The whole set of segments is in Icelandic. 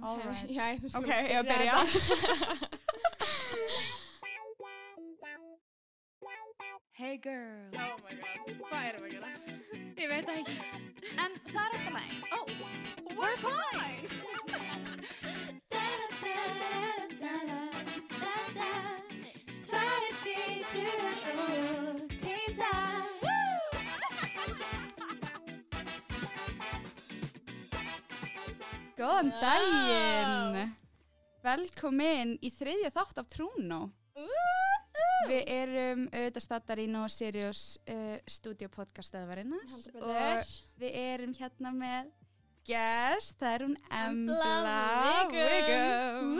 All right. Já, Ok, ég að byrja. Hey girl. Oh my god, hvað erum við að gera? Ég veit það ekki. En það er alltaf læg. Oh, we're fine! Tvær hvítur og til það. Góðan daginn. Velkomin í þriðja þátt af Trúnó. Við erum auðvitað staddar í Nóa Sirius studio podcaststöðvarinnar og við erum hérna með guest, það er hún Embla Wiggum.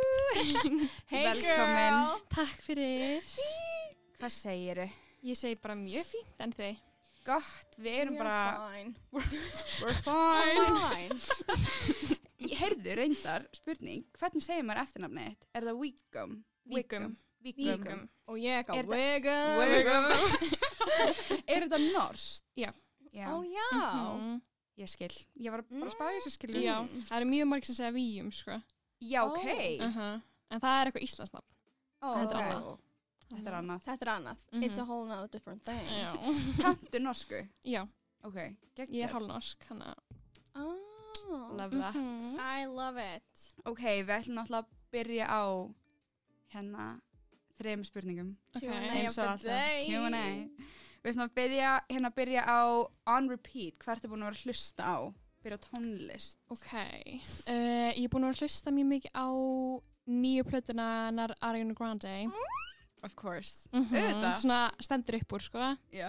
Hey Velkomin. girl! Takk fyrir. Hvað segiru? Ég segi bara mjög fínt en þau. Gott, við erum We're bara fine. we're fine. Fine. Heyrðu reyndar, spurning, hvernig segir maður eftirnafnið þitt? Er það Wiggum? Vígum. Vígum. Og ég Er eitthvað það- Wiggum. Er þetta norskt? Já. Já. Ó já. Ég skil. Ég var bara að spá í þessu skilur. Já, það eru mjög margir sem segja víum, sko. Já, ok. En það er eitthvað íslensnafn. Ó, Þetta er ok. annað. Þetta er annað. Þetta er annað. It's a whole nother different thing. Já. Kanntu norsku? Já, Ok. ég er hálfnorsk, hann að... Oh, Love that. I love it. Ok, við ætlum náttúrulega að byrja á hérna 3 spurningum. Q&A Eins of og the alltaf. day. Q&A. Við ætlum að byrja á on repeat. Hvað ertu búin að vera að hlusta á? Byrja á tónlist. Ok, ég er búin að vera að hlusta mjög mikið á nýju plötuna hennar Ariana Grande. Of course. Auðvitað. Svona stendur upp úr, sko. Já.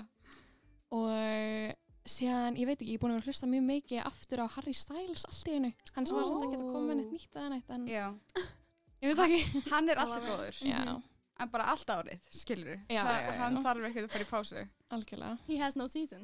Og síðan, ég veit ekki, ég er búin að vera að hlusta mjög mikið aftur á Harry Styles allt í einu. Hann sem var samt ekki að koma með neitt nýtt eða neitt, en Já. ég veit það ekki. Hann er alltaf góður. Já, En bara allt árið, skilur Já, já, já. Hann þarf ekkert að fara í pásu. algjörlega. He has no season.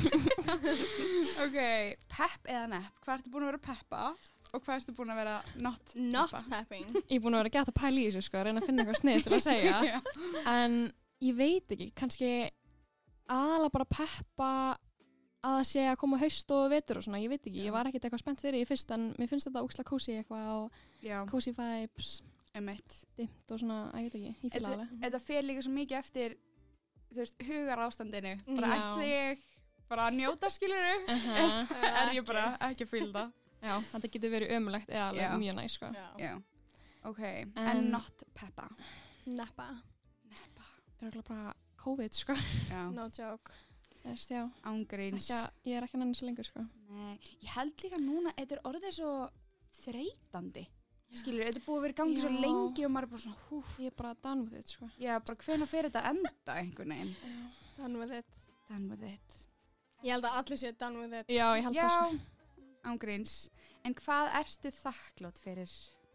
Ok, pepp eða nepp? Hvað ertu búin að vera að peppa? Og hvað ertu búin að vera not Not peppa? pepping. Ég er búin að vera gett að pæla í þessu, sko, að reyna að finna eitthvað snið til að segja. Já. En ég veit ekki, kannski aðalega bara peppa að það sé að koma haust og vetur og svona, ég veit ekki, ég var ekkert eitthvað spennt fyrir í fyrst, en mér finnst þetta ógeðslega cozy eitthvað og Já, cozy vibes, emitt. dimmt og svona, ég veit ekki, ég fíla alveg. Þetta fer líka svo mikið eftir, þú veist, hugar ástandinu. Bara Já. ætli ég bara að njóta, skiluru? Er ég bara ekki að fíla það? Já, þetta getur verið ömulegt eða alveg Já. mjög næs, sko. Já. Já. Ok, en En- not peppa. Nappa. Neppa. Það er eiginlega bara COVID, sko. Já, No joke. Þú veist, já, ángríns. ég er ekki að nenni svo lengur, sko. Nei, ég held líka núna, þetta er orðið svo þreytandi. Skilur, þetta er búið að vera í gangi svo Já. lengi og maður er bara svona, húf. Ég er bara done with it, sko. Já, bara hvenær fer þetta að enda einhvern veginn? Done with it. Done with it. Ég held að allir séu done with it. Já, ég held það, sko. ángríns. En hvað ertu þakklátt fyrir?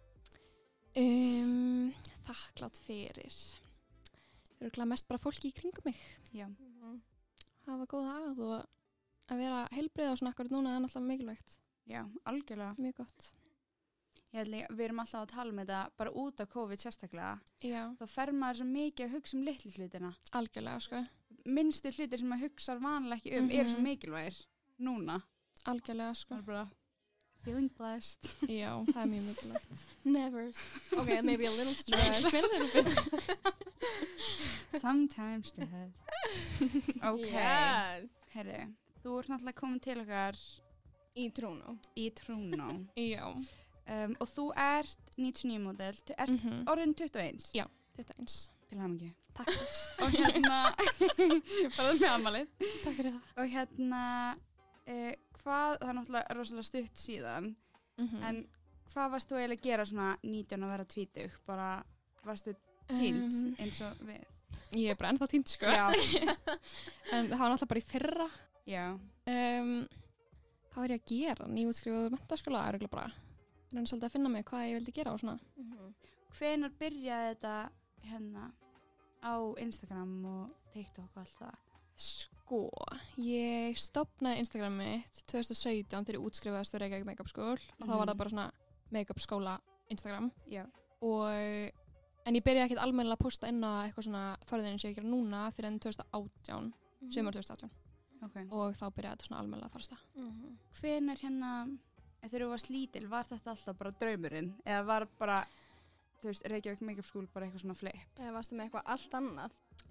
Þakklátt fyrir. Það eru mest bara fólki í kringum mig. Já. Hafa góða að og að vera heilbrið og svona akkurat núna er náttúrulega mikilvægt. Já, algjörlega. Mjög gott. Ég held líka, við erum alltaf að tala um þetta bara út af COVID sérstaklega. Já, Þá fer maður svo mikið að hugsa um litlu hlutina. algjörlega, sko. Minnstu hlutir sem maður hugsar vanlega ekki um eru svo mikilvægir núna. Algjörlega, sko. Það er bara feeling blessed. Já, það er mjög mikilvægt. Never. Okay, maybe a little stress. Sometimes stress. Ok, Yes. herri, þú ert náttúrulega komin til okkar Í Trúnó. í Trúnó. Já, Og þú ert 99 model, þú ert orðin 21. Já. þetta eins. Til hamingju. Takk fyrir. Og hérna, bara með amalið. Takk fyrir það. Og hérna, hvað, það er náttúrulega rosalega stutt síðan, en hvað varst þú eiginlega að gera svona 19 að vera 20? Bara, varstu týnd eins og við? Ég er bara ennþá týnd, sko. Já. En það var náttúrulega bara í fyrra. Já. Hvað var ég að gera? Nýútskrifuð menntaskóla, er bara reyna svolítið að finna mig hvað ég vildi gera og svona. Hvenær byrjaði þetta hérna á Instagram og TikTok og allt það? Sko, ég stofnaði Instagram mitt 2017 þegar ég útskrifaðist við Reykjavík Makeup School og þá var það bara svona makeup skóla Instagram Já. en ég byrjaði ekkert almennilega að posta inn á eitthvað svona förðin eins og ég gera núna fyrir enn 2018, sumar 2018 Ok. og þá byrjaði þetta svona almennilega að fara af stað. Hvenær hérna En þegar þú varst lítil, var þetta alltaf bara draumurinn? Eða var bara, þú veist, Reykjavík Makeup School bara eitthvað svona flip? Eða varstu með eitthvað allt annað?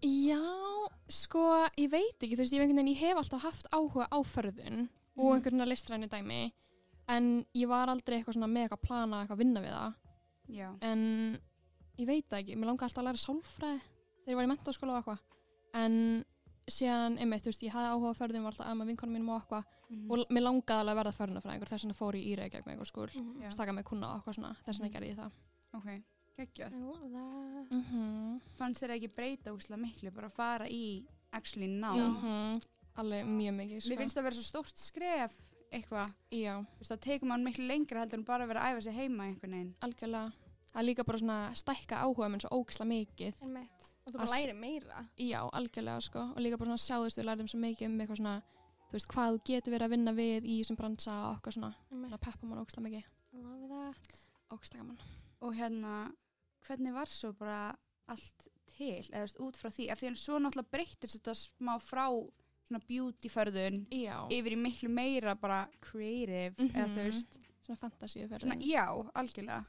Já, sko, ég veit ekki, þú veist, ég hef alltaf haft áhuga á förðun og einhverjum listrænu dæmi, en ég var aldrei eitthvað svona með eitthvað plana, eitthvað vinna við það. Já. En ég veit það ekki, mér langaði alltaf að læra sálfræði þegar ég var í menntaskóla og eitthvað. En síðan, einmitt, þú veist, ég hafði áhuga á förðun, var alltaf að með vinkonum mínum og eitthvað og mér langaði alveg að verða förðunarfræðingur, þess vegna fór ég í Reykjavík Makeup School, staka mig kunna og eitthvað svona, þess vegna gerði ég það. Ok, geggjað. I love that. Fannst þér ekki breyta úslega miklu bara að fara í actually nám? Alveg mjög mikið, sko. Mér finnst það að vera svo stórt skref eitthvað. Já. Þú veist, það tekur mann miklu lengra heldur en bara að vera að æfa sig heima einhvern veginn. Algjörlega. Það er líka bara svona stækka áhuga minn svo ógeðslega mikið. Og þú bara læri meira. Já, algjörlega, sko. Og líka bara svona sjáðust við lærðum svo mikið eitthvað svona, þú veist, hvað þú getur verið að vinna við í þessum bransa og eitthvað svona. Það peppa mann ógeðslega mikið. I love that. Ógeðslega gaman. Og hvernig var svo bara allt til, eða þú veist, út frá því? Af því að svo náttúrulega breyttist þetta smá frá svona beauty-förðun yfir í miklu meira bara creative, eða þú veist. Svona fantasíuförðun. Já, algjörlega.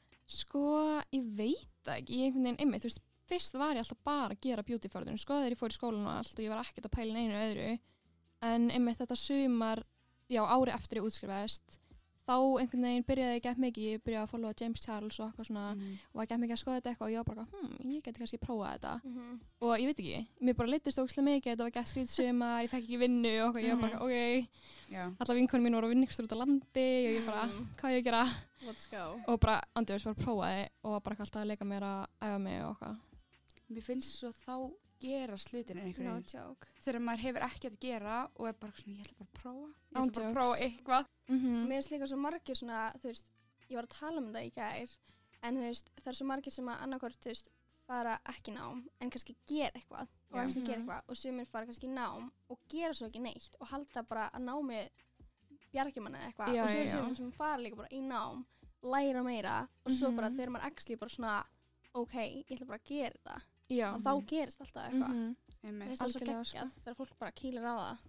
Sko, ég veit það ekki, ég einhvern veginn einmitt, þú veist, fyrst var ég alltaf bara að gera beauty-förðun, sko, þegar ég fór í skólan og allt og ég var ekkert að pæla neinu öðru, en einmitt þetta sumar, já, ári eftir ég útskrifaðist, þá einhvern veginn byrjaði ég gett mikið, ég byrjaði að followa James Charles og eitthvað svona, og var gett mikið að skoða þetta eitthvað og ég var bara, ég geti kannski prófað þetta, og ég veit ekki, mér bara leiddist ógeðslega mikið, þetta var gett skrýt sumar, ég fekk ekki vinnu og ég var bara, ok, allar vinkonum mín voru að vinna ykkur út á landi og ég bara, hvað ég að gera? Let's go. Og bara, andjóðis bara prófaði og var bara alltaf að leika mér að æfa mig og eitthvað. Mér finnst svo þá gera slutinir einhvern No veginn. joke. Þegar maður hefur ekkert að gera og er bara svona, ég ætla bara að prófa. Ég Án ætla bara að jokes. prófa eitthvað. Mér finnst líka svo margir svona, þú veist, ég var að tala um það í gær, en þú veist, það er svo margir sem að annarkvort, þú veist, fara ekki í nám, en kannski gera eitthvað og ekki gera eitthvað og sumir fara kannski í nám og gera svo ekki neitt og halda bara að námi bjargi manni eða eitthvað og svo sumir sem fara líka bara í nám, læra meira og svo bara þegar maður actually bara svona, ok, ég ætla bara að gera það. Já. Og þá gerist alltaf eitthvað. Einmitt. Mér finnst það svo Algjörlega, geggjað þegar fólk bara kýlir á það.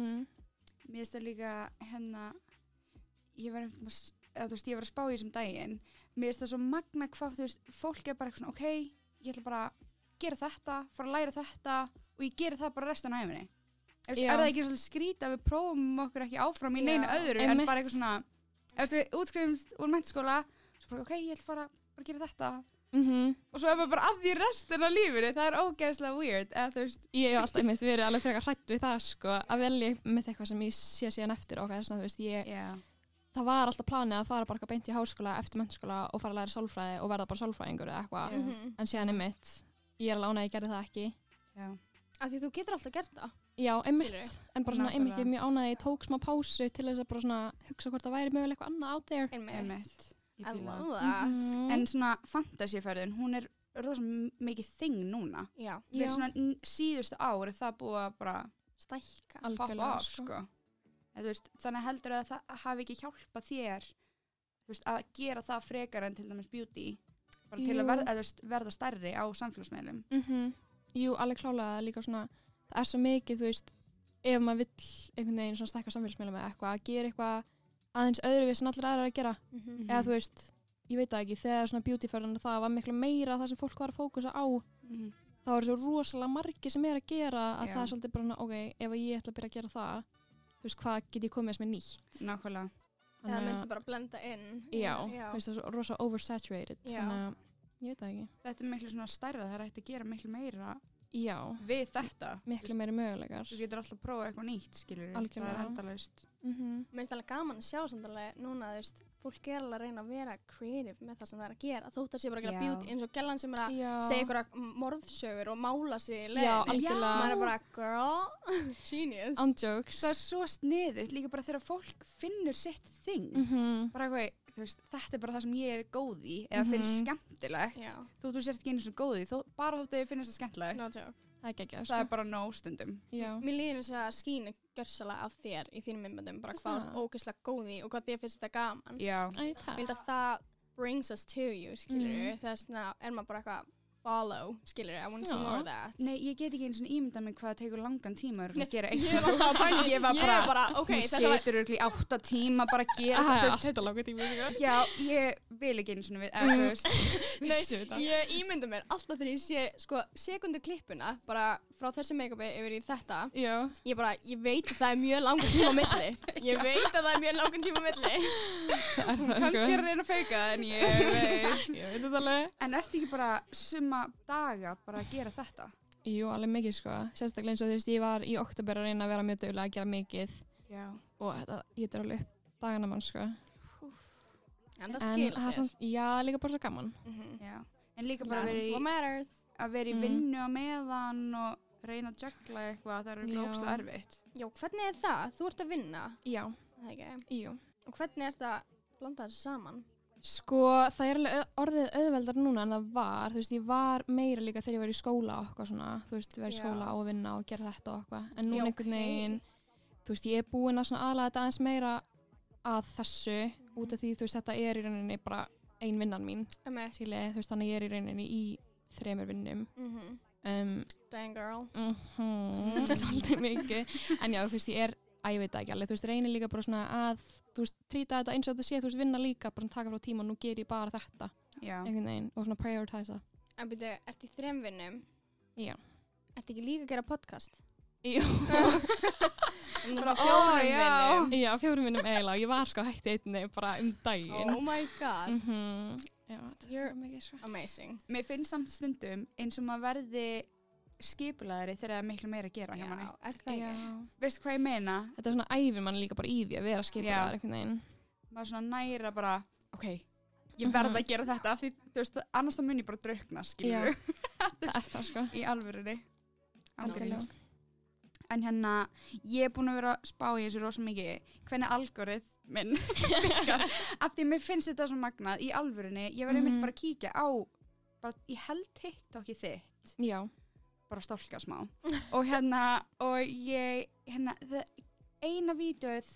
Mér finnst það líka ég var að spá í þessum daginn. Mér finnst það svo magna hvað, þú veist, fólk er bara eitthvað svona, ok, ég ætla bara að gera þetta, fara að læra þetta og ég gera það bara restan af æfinni. Er það ekki svolítið skrítið að við prófum okkur ekki áfram í neinu öðru en bara eitthvað svona, við útskrifumst úr menntaskóla, svo bara, ok, ég ætla bara að gera þetta. Og svo er maður bara að því restin af lífinu, það er ógeðslega weird, eða þú veist. Ég hef alltaf einmitt verið alveg frekar hrædd við það, sko, að velja með eitthvað sem ég sé síðan eftir og þess að, þú veist, það var alltaf planið að fara bara beint í háskóla eftir menntaskóla og fara að læra sálfræði og verða bara sálfræðingur eða eitthvað, en síðan einmitt, ég er alveg ánægð að ég gerði það ekki. Af því þú getur alltaf gert það. Já, einmitt, en bara svona einmitt, ég er mjög ánægð að ég tók smá pásu til þess að bara svona hugsa hvort það væri mögulega eitthvað annað out there. Einmitt. I love that. En svona fantasíuferðin, hún er rosa mikið þing núna. Já. Fyrir svona síðustu ár er það búið að bara Stækka. poppa af, sko. Þú veist, þannig heldur að það hafi ekki hjálpað þér, þú veist, að gera það frekar en til dæmis beauty, bara til að verða stærri á samfélagsmeilum. Jú, alveg klálega líka svona, það er svo mikið, þú veist, ef maður vill einhvern veginn svona stækka samfélagsmeilum eða eitthvað, að gera eitthvað aðeins öðruvís en allir aðrar að gera. Eða þú veist, ég veit það ekki, þegar svona beautyferðin það var miklu meira það sem fólk var að fókusa á, þá er svo rosalega margir sem er að gera að það er svolítið bara, ok, ef ég ætla að byrja að gera það, þú veist, hvað get ég komið með nýtt? Nákvæmlega. Eða myndi bara blenda inn. Já, þú veist, það er svo rosa oversaturated, þannig að ég veit það ekki. Þetta er miklu svona stærra, það er hægt að gera miklu meira við þetta. Miklu meiri möguleikar. Þú getur alltaf að prófa eitthvað nýtt, skilur. Algjörlega. Það er endalaust. Mér finnst alveg gaman að sjá samt alveg núna, þú veist, fólk er alveg að reyna að vera creative með það sem það er að gera. Þótt að sé bara að gera beauty, eins og gellan sem er að segja ykkur morðsögur og mála sig í leið. Já, algjörlega. Maður er bara, girl, genius. Andjóks. Það er svo sniðugt, líka bara þegar fólk finnur sitt þing. Bara eitthvað, þú veist, þetta er bara það sem ég er góð í, eða finnst skemmtilegt. Þú sért ekki einu svona góð í, bara þótt að ég finnst það skemmtilegt. No joke. Það er geggjað, Það er bara nóg stundum. Mér líður eins og að skínu gjörsalega af þér í þínum myndböndum, bara hvað þú ert ógeðslega góð í og hvað þér finnst þetta gaman. Já. Ég held að það brings us to you, skilur þess vegna er maður bara eitthvað, follow, skilur I want to see Já. more of that. Nei, ég get ekki eins og ímynda mig hvað það tekur langan tíma Nei, að gera ég var alltaf að pæla, Ég var ég var bara, ok, hún þetta var, setur örugglega í 8 tíma bara að gera Það er þú veist, alltaf langur tími, sko. Já, ég vil ekki eins og við eða þú veist Vissu þetta. ég ímynda mér alltaf þegar ég sé, sko, sekundu klippuna, bara frá þessu make-upi yfir í þetta, Já. ég veit að það er mjög langur tíma á milli. Ég veit að það er mjög langur tíma á milli. Það er það, kannski sko. er að reyna að feika það en ég veit Ég veit þetta alveg. En ertu ekki bara summa daga bara að gera þetta? Jú, alveg mikið, sko. Sérstaklega eins og þú veist, ég var í október að reyna að vera mjög duglega að gera mikið Já. og þetta getur alveg upp dagana mann, sko. En það skila sér. samt, já, líka bara svo gaman. Já. En líka bara That's what matters. að vera í vinnu á meðan og reyna að juggla eitthvað, það er Já. ógeðslega erfitt. Já, hvernig er það? Þú ert að vinna, Já, það ekki? jú. Og hvernig er það að blanda þessu saman? Sko, það er alveg orðið auðveldar núna en það var, þú veist, ég var meira líka þegar ég var í skóla og eitthvað svona, þú veist, vera í Já. skóla og vinna og gera þetta og eitthvað, en núna Já, einhvern veginn, þú veist, ég er búin að svona aðlaga þetta aðeins meira að þessu, út af því, þú veist, þetta er í rauninni bara ein vinnan mín, skilji, þú veist, þannig ég er í rauninni í 3 vinnum, Dang girl. svolítið mikið, en já, þú veist, ég veit það ekki alveg, þú veist, reynir líka bara svona að, þú veist, trýta þetta eins og þetta sé, þú veist, vinna líka, bara svona taka frá tíma og nú ger ég bara þetta, Já. einhvern veginn, og svona prioritisa. En byrju, ertu í 3 vinnum? Já. Ertu ekki líka að gera podcast? Jú. Bara, ó, já. Já, 4 vinnum eiginlega, og ég var sko hætti einni bara daginn. Oh my god. Já, þetta You're er mikið svo. amazing. Mér finnst samt stundum eins og maður verði skipulaðari þegar það er miklu meira að gera hjá manni. er það Já. ekki? Veistu hvað ég meina? Þetta er svona æfir mann líka bara í því að vera skipaðar einhvern veginn. Maður svona næra bara, ok, ég verð að gera þetta af því, þú veist, annars þá mun ég bara draukna, skilur Það er það sko. í alvörunni. Algjörlega. En hérna, ég er búin að vera að spá í þessu rosa mikið, hvernig algoritminn virkar, af því mér finnst þetta svo magnað í alvörunni, ég verði einmitt bara að kíkja á, bara, ég held TikTok í þitt, Já. bara stólka smá, og hérna, og ég, hérna, eina vídeoð,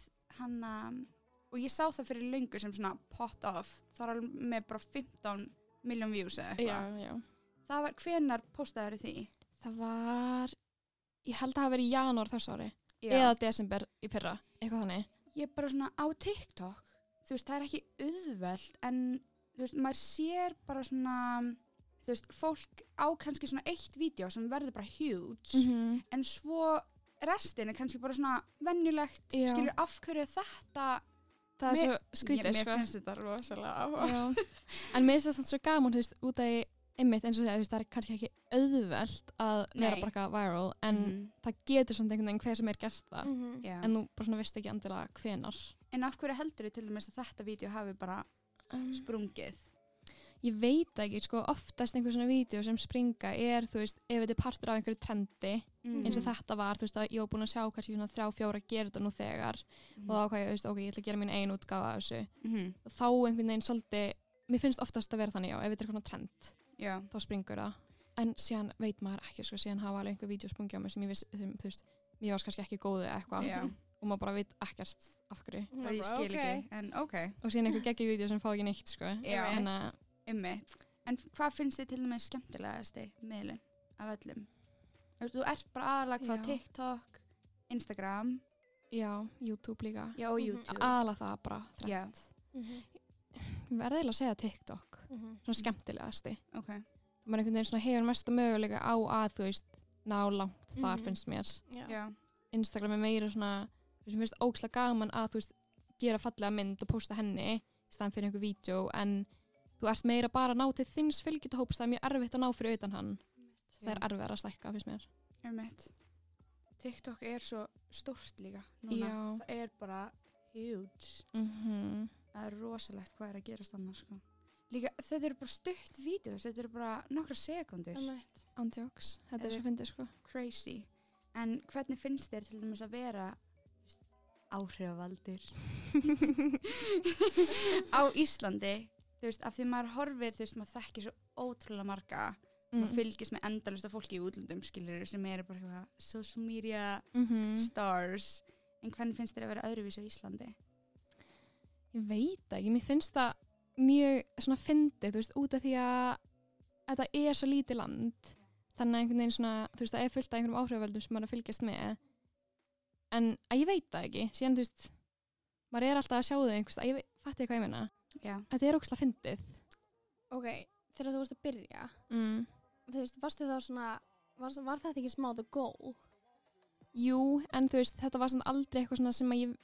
og ég sá það fyrir löngu sem svona popped off, það var með bara 15 miljón views eða Já, eitthvað. já. Það var, hvenær postaður því? Það var, ég held að það hafi verið í janúar þessu ári. Já. Eða desember í fyrra, eitthvað þannig. Ég bara svona á TikTok, þú veist, það er ekki auðvelt, en þú veist, maður sér bara svona, þú veist, fólk á kannski svona eitt vídeo sem verður bara huge, en svo restin er kannski bara svona venjulegt, Já. skilur af hverju þetta, Það er svo skrítið, mér sko. finnst þetta rosalega áhuga. Já. En mér finnst þetta svo gaman, þú veist, út af einmitt eins og því að það er kannski ekki auðvelt að vera Nei. bara eitthvað viral, en það getur svona einhvern veginn hver sem er gert það. Já. En nú bara svona veist ekki endilega hvenar. En af hverju heldur þið til dæmis að þetta vídeo hafi bara sprungið? Ég veit ekki, sko, oftast einhver svona vídeo sem springa er, þú veist, ef þetta er partur af einhverju trendi, eins og þetta var, þú veist, að ég var búin að sjá kannski svona 3-4 að gera þetta nú þegar og þá ákvað ég, þú veist, ok, ég ætla að gera mín ein útgáfa af þessu. Og þá einhvern veginn svolítið, mér finnst oftast að vera þannig, já, ef þetta er eitthvað trend, Já. þá springur það. En síðan veit maður ekki, sko, síðan hafa alveg einhver vídeo sprungið á mig sem ég viss, sem, þú veist, ég var kannski ekki góð eða eitthvað Já. og maður bara veit ekkert af hverju. Það ég skil ekki, en ok. Og síðan einhver geggjur vídeo sem fá ekki neitt, sko. Já. Þannig að Einmitt. En hvað finnst þið til dæmis skemmtilegasti miðlinn af öllum? Þú ert bara aðalega hvað Já. TikTok, Instagram, já, YouTube líka. já og YouTube. Aðalega það bara Já, Ég verði eiginlega að segja TikTok, svona skemmtilegasti. ok. Maður einhvern veginn svona hefur mesta möguleika á að, þú veist, ná langt þar finnst mér. Já. Instagram er meira svona, þú veist, mér finnst ógeðslega gaman að, þú veist, gera fallega mynd og posta henni í staðan fyrir einhver vídeo, en þú ert meira bara að ná til þins fylgjitahóps, það er mjög erfitt að ná fyrir utan hann. Það er erfitt að stækka, finnst mér. Einmitt. TikTok er svo stórt líka núna. Já. Það er bara huge. Það er rosalegt hvað er að gerast annars, sko. Líka, þetta eru bara stutt vídeos, þetta eru bara nokkra sekundir. Ándjóks, þetta er Eða- svo fyndið, sko. Crazy. En hvernig finnst þér til dæmis að vera áhrifavaldur á Íslandi? Þú veist, af því maður horfir, þú veist, maður þekkir svo ótrúlega marga, maður fylgist með endalaust af fólki í útlöndum, skilur, sem eru bara eitthvað social media stars. En hvernig finnst þér að vera öðruvísi á Íslandi? Ég veit ekki, mér finnst það mjög svona fyndið, þú veist, út af því að þetta svo lítið land þannig að einhvern veginn svona, þú veist, það fullt af einhverjum áhrifavöldum sem maður að fylgjast með en að ég veit það ekki síðan, þú veist, maður alltaf að sjá þau einhvers, að ég fatti hvað ég meina þetta ógeðslega fyndið. Ok, þegar þú varst að byrja þú veist, varstu þá svona var þetta ekki smá the goal? Jú, en þú veist, þetta var svona aldrei eitthvað svona sem að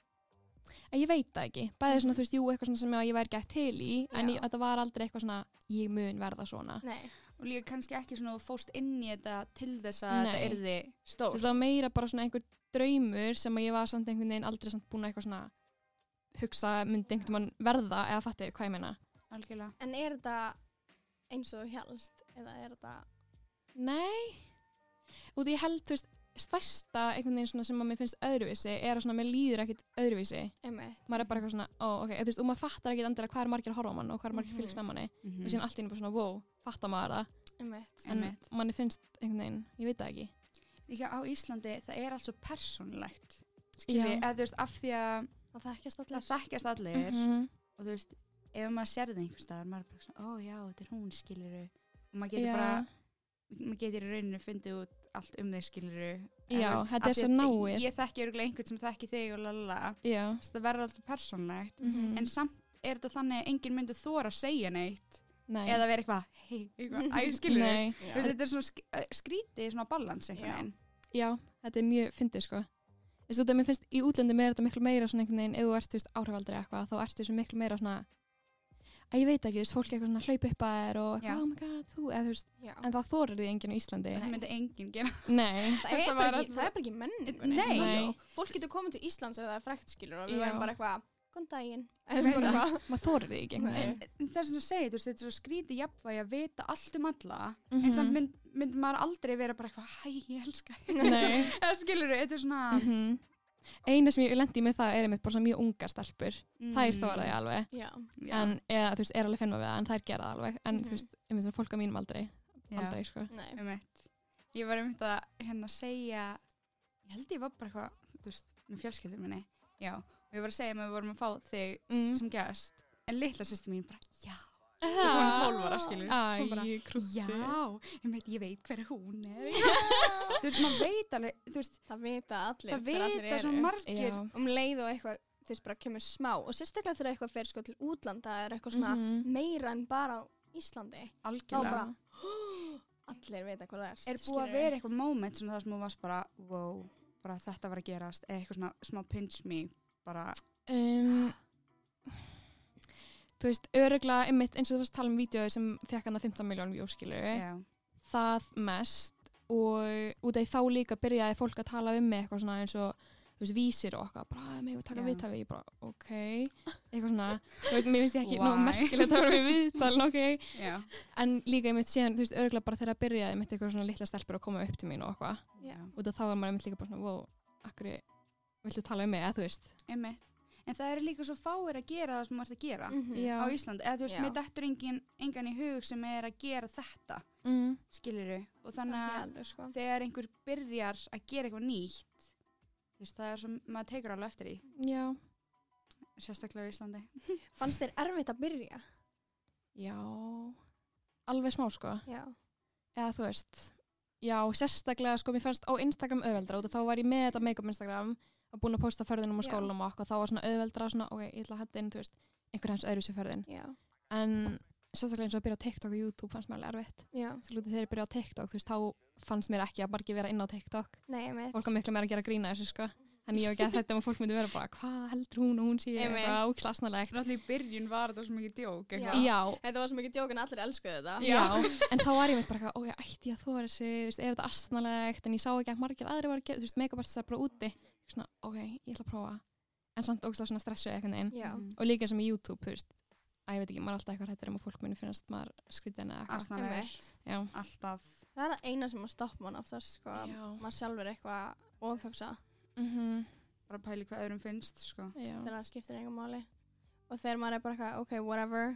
ég veit það ekki bæði svona, þú veist, jú, eitthvað svona sem ég væri gett til í en þetta var aldrei eitthvað svona ég mun verða svona. Nei. Og líka kannski ekki svona þú fóst inn í þetta til þess að þetta yrði stórt. Þetta var meira bara svona einhver draumur sem að ég var samt einhvern veginn aldrei samt búin að eitthvað svona hugsa myndi einhvern veginn verða eða fatti hvað ég meina. Algjörlega. En þetta eins og þú hélst eða þetta? Nei. Og því ég held, þú veist, stærsta einhvern veginn svona sem að mér finnst öðruvísi að svona mér líður ekkert öðruvísi. Maður bara eitthvað svona, ok, þú veist, og maður fattar ekkert endilega hvað margir að horfa á mann og hvað margir fylgst með manni og síðan allt í einu bara svona, wow, fattar maður það. En manni finnst einhvern veginn, ég veit það ekki. Líka á Íslandi, það allt svo persónulegt, skilji, eða þú veist, af því að það þekkjast allir og þú veist, ef maður sér það einhvers staðar, maður bara svona, já, þetta hún, skiljiru, og maður getur bara maður getur í rauninu fundið út allt þig, skiluru. Já, þetta svo náið. Ég þekki örugglega einhvern sem þekki þig og lalala. Já. Það verður alltaf persónulegt. En samt þetta þannig að enginn myndi þora að segja neitt. Nei. Eða vera eitthvað, skiluru. Þetta svona skrítið, svona balans einhvern veginn. Já, þetta mjög fyndið, sko. Þú veist, mér finnst í útlöndum þetta miklu meira svona einhvern veginn, ef þú ert, þú veist, áhrifaldri eitthvað, þá ertu þessu miklu meira svona að ég veit ekki, þú veist, fólk eitthvað svona hlaup upp að þér og oh my god, þú, eða þú veist, en það þorir því enginn á Íslandi. Það myndi enginn gera. Nei. Það er bara ekki menningunni. Nei. Fólk getur komið til Íslands eða það frækt, skilur, og við verðum bara eitthvað, góðan daginn. Maður þorir því ekki. En það er svona að segja, þú veist, þetta er svo skrítið jafnvægi að vita allt alla, en samt myndi maður aldrei vera bara eitthvað, hæ, ég elska þig. Nei. Eða skilur, þetta er svona eina sem ég lendi með það einmitt bara svona mjög ungar stelpur þær þóra því alveg en eða þú veist alveg finna við það en þær gera það alveg en þú veist einmitt svona fólk á mínum aldrei sko. Ég var einmitt að segja ég held ég var bara eitthvað þú veist með fjölskyldur minni og ég var að segja við vorum að fá þig sem gest en litla systir mín bara þú veist hún 12 ára skilur ég veit hver hún er þú veist maður veit alveg þú veist það vita allir það vita svo margir leið og eitthvað þú veist bara kemur smá og sérstaklega þegar eitthvað fer sko til útlanda er eitthvað svona meira en bara á Íslandi algjörlega allir vita hvað það er búið að vera eitthvað moment svona það sem þú varst bara wow bara þetta var að gerast eða eitthvað svona smá pinch me bara þú veist, örugglega einmitt eins og þú varst að tala vídeói sem fekk hann 15 milljón views skilurðu það mest og út af þá líka byrjaði fólk að tala mig eitthvað svona eins og þú veist, vísir og eitthvað, bara mig og taka viðtal við ég bara, ok, eitthvað svona þú veist, mér finnst ég ekki nóg merkilegt að vera við viðtal, ok en líka einmitt síðan, þú veist, örugglega bara þegar byrjaði einmitt eitthvað svona litla stelpur að koma upp til mín og eitthvað út af þá var maður einmitt líka bara svona, wow, akkur viltu tala mig, eða þú veist einmitt. En það eru líka svo fáir að gera það sem þú ert að gera á Íslandi. Eða þú veist, mér dettur engan í hug sem er að gera þetta, skilurðu. Og þannig að þegar einhver byrjar að gera eitthvað nýtt, þú veist, það er svo, maður tekur alveg eftir því. Já. Sérstaklega á Íslandi. Fannst þér erfitt að byrja? Já. Alveg smá, sko. Já. Eða þú veist, já, sérstaklega, sko, mér fannst á Instagram auðveldra og þá var ég með þetta make-up Instagram og búin að posta ferðinum á skólanum og þá var svona auðveldra svona, ok, ég ætla að hætta inn, þú veist, einhver hans öðru sér ferðin. En sérstaklega eins og að byrja á TikTok og YouTube fannst mér alveg erfitt. Þegar ég byrja á TikTok, þú veist, þá fannst mér ekki að bara ekki vera inn á TikTok. Nei, ég veit. Fólk var miklu meira að gera grína þessu, sko. En ég var ekki að þetta og fólk myndi vera bara, hvað heldur hún og hún sé eitthvað óklasnalegt. Náttúrulega í byrjun var þetta svo mikið djók, eitthvað. Já. Þetta var svo mikið djók en allir elskuðu þetta. Já. En þá var ég með bara, ok, ætti ég að þora þessu, þú veist, er þetta asnalegt? En ég sá ekki að margir aðrir var að gera, þú veist, make-up-artistar bara úti. Svona, ok, ég ætla að prófa. En samt ógeðslega svona stressuð eitthvað einn. Og líka sem í YouTube, þú veist, ég veit ekki, maður er alltaf eitthvað hræddur að fólk muni finnast maður skrýtin eða eitthvað. Asnalegt. Já. Alltaf. Það er það eina sem að stoppa mann oftast, sko. Maður sjálfur eitthvað ofhugsa. Bara pæli hvað öðrum finnst, sko. Þegar það skiptir einhver máli. Og þegar maður er bara eitthvað, ok, whatever.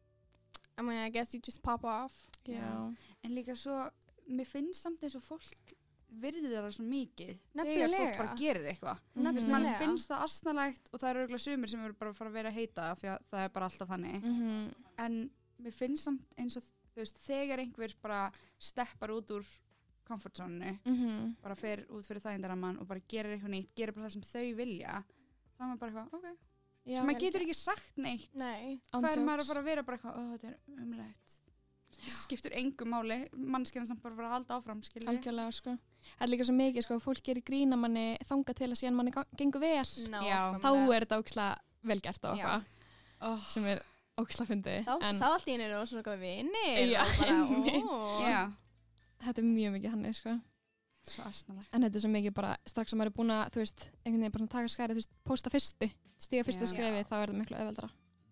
I mean, I guess you just pop off. Já. En líka svo, mér finnst samt eins og fólk virðir það svo mikið. Nefnilega. Þegar fólk bara gerir eitthvað. Nefnilega. Man finnst það asnalegt og það eru örugglega sumir sem eru bara að fara að vera að heita því að það er bara alltaf þannig. En mér finnst samt eins og þú veist, þegar einhver bara steppar út úr comfort zone-inu, bara fer út fyrir þægindaramman og bara gerir eitthvað nýtt, gerir bara það sem þau vilja, þá er maður bara eitthvað, ok. Já, maður getur ekki sagt neitt. Nei. Hvað er maður að fara að vera bara eitthvað, þetta er umlegt. Skiptur engu máli, mannskjarnan samt bara að halda áfram, skilur. Algjörlega, sko. Það er líka svo mikið, sko, fólk gerir grína manni þangað til að síðan manni gengur vel. Já. Þá er þetta ógeðslega vel gert og eitthvað, sem er ógeðslega fyndið. Þá allt í einu eru svona góð vinir. Já, Já. Þetta er mjög mikið hannig, sko. Svo asnalegt. En þetta er svo mikið bara, strax að maður er búin að, þú veist, einhvern veginn bara svona taka skærið, þú veist, pósta fyrstu, stiga fyrsta skrefið, þá er það miklu auðveldara.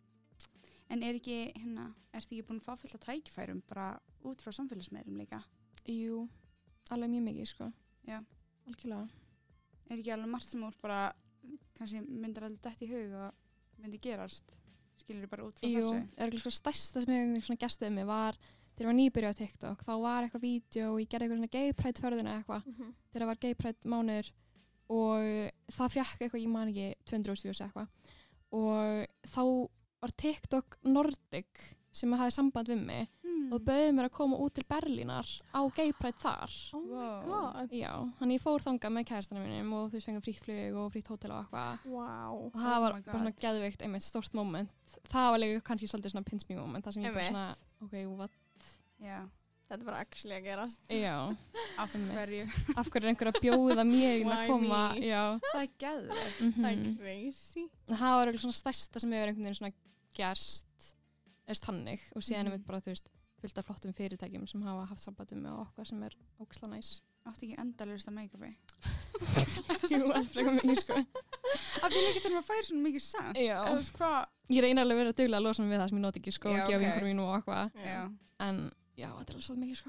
En ertu ekki búin að fá fullt af tækifærum bara út frá samfélagsmiðlum líka? Jú, alveg mjög mikið, sko. Já. Algjörlega. Er ekki alveg margt sem úr bara, kannski myndir alveg dætt í hug og myndi gerast? Skilur bara út frá þessu? Jú, er sko stærsta sem ég svona gæstuði mig var, þegar ég var nýbyrjuð á TikTok, þá var eitthvað vídeo og ég gerði eitthvað svona gay pride förðuna eitthvað, þegar það var gay pride mánuður og það fekk eitthvað, ég man ekki, 200 views eitthvað og þá var TikTok Nordic sem hafði samband við mig og bauði mér að koma út til Berlínar á gay pride þar. Oh my god. Já, þannig ég fór þangað með kærastanum mínum og þú veist fengum frítt flug og frítt hótel og eitthvað. Wow. Og það var bara svona geðveikt, einmitt stórt moment. Það var líka kannski svolítið svona pinch me moment, það sem ég bara svona, ok, what? Já. Þetta er bara actually að gerast. Já. Af hverju? Af hverju er einhver að bjóða mér að koma? Já. Það er geðveikt. Það er crazy. Það var eitthvað svona stærsta sem hefur einhvern veginn svona gerst, þannig, og síðan er bara, þú veist, fullt af flottum fyrirtækjum sem hafa haft samband með okkar sem er ógeðslega næs. Áttu ekki endalaust að make-upi? Jú, alveg mikið, sko. Af því líka þegar maður fær svona mikið samt. Já. Þú veist hvað? Ég reyna alveg að vera duglega að losa mig við það sem ég noti ekki, sko, og gefa vinkonum mínu og eitthvað. Já. En, já, þetta er alveg svo mikið, sko.